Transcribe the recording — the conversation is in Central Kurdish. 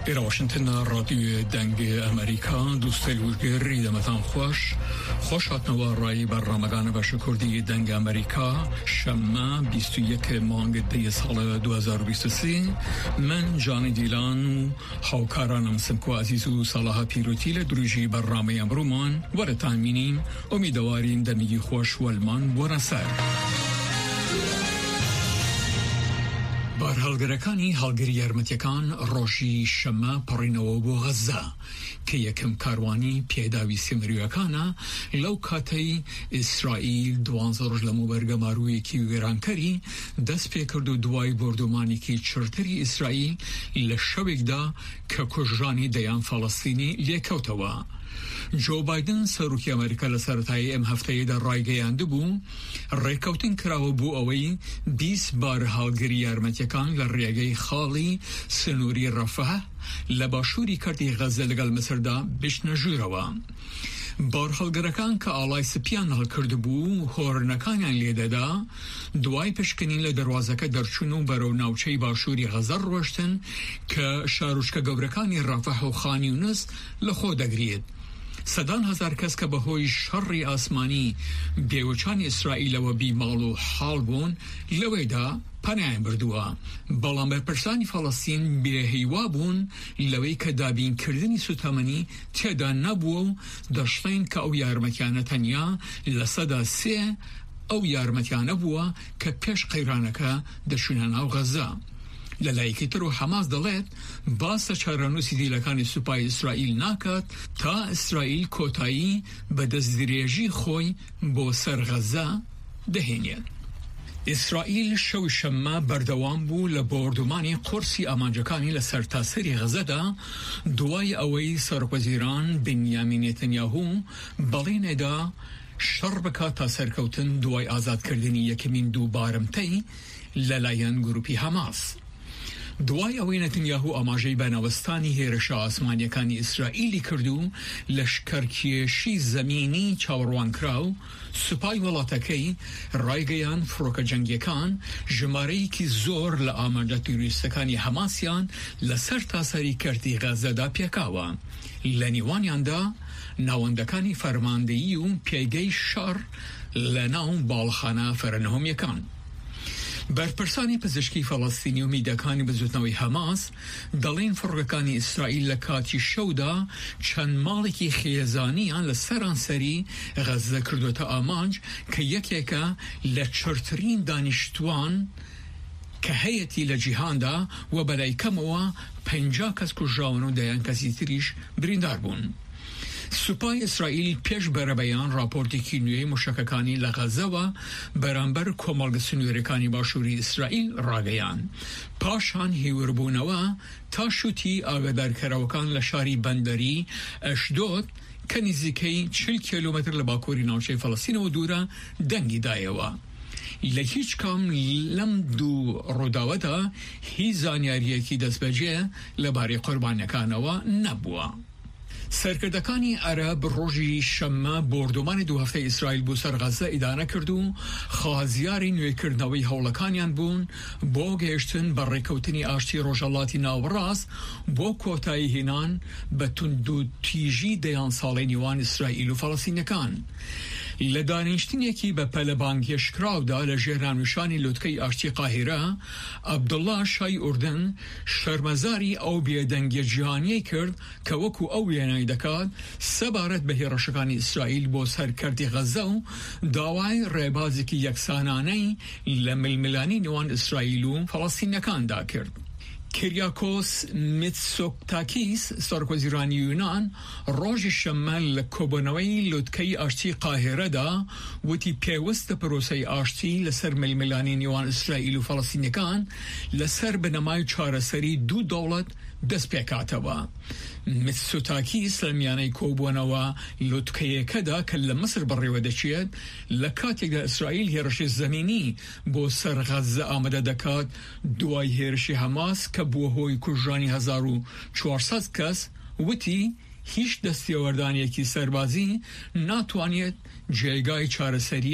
إلى واشنطن راديو دنگ أمريكا دوست الوجر دمتان خوش هاتنوا رای برنامه‌گان بخش کردی دنگ أمريكا شما 21 مانگ دی سال 2023 من جان دیلان هاوکارانم سمکو عزیز و صلاح پیروتی لدروجی برنامه امرومان ورتان مینیم امیدواریم دمیگی خوش والمان بورسر بار هەڵگرەکانی هەڵگری یارمەتیەکان ڕۆژی شەمە پەڕینەوە بۆ غەزە کە یەکەم کاروانی پێداوی سێمەریەکانە لەو کاتەی ئیسرائیل 12 ڕۆژ لە موبەرگە ماروویەکی وێرانکەری دەست پێ کرد و دوای بردومانێکی چرتری ئیسرائیل لە شەوێکدا کە کوژرانی دەیان فەڵەستینی لێکەوتەوە. جو بایدن سەرۆکی ئەمریکا لە سەرەتایی ئەم هەفتەیەدا ڕایگەیاندبوو ڕێکەوتن کراوە بوو ئەوەی 20 بار هەڵگری یارمەتیەکان لە ڕێگەی خاڵی سنووری ڕەفەح لە باشووری کەرتی غەزە لەگەڵ مەسردا بشنە ژوورەوە. بار هەڵگرەکان کە ئاڵای سپیان هەڵکردبوو هۆرنەکانیان لێدەدا دوای پشکنین لە دەواازەکە دەرچوون و بەرەو ناوچەی باشووری غەزە ڕۆشتن کە شاروشکە گەورەکانی ڕەفەح و خان یونس لە خۆ دەگرێت. سەدان هەزار کەس کە بەهۆی شەڕی ئاسمانی بێوچانی ئیسرائیلەوە بیماڵ و حاڵ بوون لەوەیدا پەنایان بردووە، بەڵام بەرپرسانی فەڵەستین بێهیوا بوون لەوەی کە دابینکردنی سوتەمەنی تێدا نەبووە و دەشڵێن کە ئەو یارمەتیانە تەنیا لە سەدا 3 ئەو یارمەتیانە بووە کە پێش قەیرانەکە دەچوونە ناو غەزە. لەلایەکی تر و حەماس دەڵێت باسە چارەنووسی دیلەکانی سوپای ئیسرائیل ناکات تا ئیسرائیل کۆتایی بە دەستدرێژی خۆی بۆ سەر غەزە دەهێنێت. ئیسرائیل شەوی شەممە بەردەوام بوو لە بۆردومانی قورسی ئامانجەکانی لە سەرتاسەری غەزەدا دوای ئەوەی سەرۆکوەزیران بنیامین نێتەنیاهو بەڵێنێدا شەڕ بکات تا سەرکەوتن دوای ئازادکردنی یەکەمین دوو بارمتەی لەلایەن گروپی هەماس. دوای ئەوەی نەتەنیاهو ئاماژەی بەناوەستانی هێرشە ئاسمانیەکانی ئیسرائیلی کردو لەشکەرکێشی زەمینی چاوەڕوانکراو سوپای وڵاتەکەی ڕایگەیان فڕۆکە جەنگیەکان ژمارەیەکی زۆر لە ئامانجە تیرۆریستەکانی هەماسیان لەسەر تاسەری کەرتی غەزەدا پێکاوە، لە نێوانیاندا ناوەندەکانی فەرماندەیی و پێگەی شەڕ لە ناو باڵخانە فەرەنهۆمیەکان. بەرپرسانی پزیشکی فەڵەستینی و میدەکانی بزوتنەوەی هەماس دەڵێن فڕۆکەکانی ئیسرائیل لە کاتی شەودا چەند ماڵێکی خێزانیان لە سەرانسەری غەزە کردوتە ئامانج کە یەکێکە لە چرترین دانیشتوان کە هەیەی لە جیهاندا و بەلای کەمەوە 50 کەس کوژراون و دەیان کەسی تریش بریندار بوون. سوپای ئیسرائیل پێش بەرەبەیان راپۆرتێکی نوێی موشەکەکانی لە غەزەوە بەرامبەر کۆمەڵگە سنوورەکانی باشووری ئیسرائیل ڕاگەیان، پاشان هیوربوونەوە تا شوتی ئاگادارکەرەوەکان لە شاری بەندەری ئەشدۆد کە نزیکەی 40 کیلومتر لە باکووری ناوچەی فەڵەستینەوە دوورە دەنگی دایەوە. لە هیچ کام لەم دوو ڕووداوەدا هیچ زانیاریەکی دەستبەجێ لەبارەی قوربانیەکانەوە نەبووە. سەرکردەکانی عەرەب ڕۆژی شەممە بۆردومانی دوو هەفتەی ئیسرائیل بۆ سەر غەزە ئیدانە کرد و خوازیاری نوێکردنەوەی هەوڵەکانیان بوون بۆ گەیشتن بە ڕێکەوتنی ئاشتی ڕۆژهەڵاتی ناوەڕاست بۆ کۆتایی هێنان بە توندوتیژی دەیان ساڵی نێوان ئیسرائیل و فەڵەستینەکان. لە دانیشتنێکی بە پەلەبانگێشکراودا لە ژێرانوشانی لوتکەی ئاشتی قاهیرە عەبدوڵڵا شای ئوردن شەرمەزاری ئەو بێدەنگیە جیهانیەی کرد کە وەکو ئەو وێنای دەکات سەبارەت بە هێرشەکانی ئیسرائیل بۆ سەرکەردی غەزە و داوای ڕێبازێکی یەکسانانەی لە ململانی نێوان ئیسرائیل و فەڵەستینەکاندا کرد. کریاکۆس میتسۆتاکیس سەرۆکوەزیرانی یونان ڕۆژی شەممە لە کۆبوونەوەی لوتکەی ئاشتی قاهێرەدا وتی پێوەستە پرۆسەی ئاشتی لەسەر ململانی نێوان ئیسرائیل و فەڵەستینەکان لەسەر بنەمای چارەسەری دوو دەوڵەت دەست پێکاتەوە. میتسۆتاکیس لە میانەی کۆبوونەوە لوتکەیەکەدا کە لە مەسر بەڕێوە دەچێت لە کاتێکدا ئیسرائیل هێرشی زەمینی بۆ سەر غەزە ئامادە دەکات دوای هێرشی هەماس کە بووە هۆی کوژرانی 1400 کەس، وتی هیچ دەستێوەردانێکی سەربازی ناتوانێت جێگای چارەسەری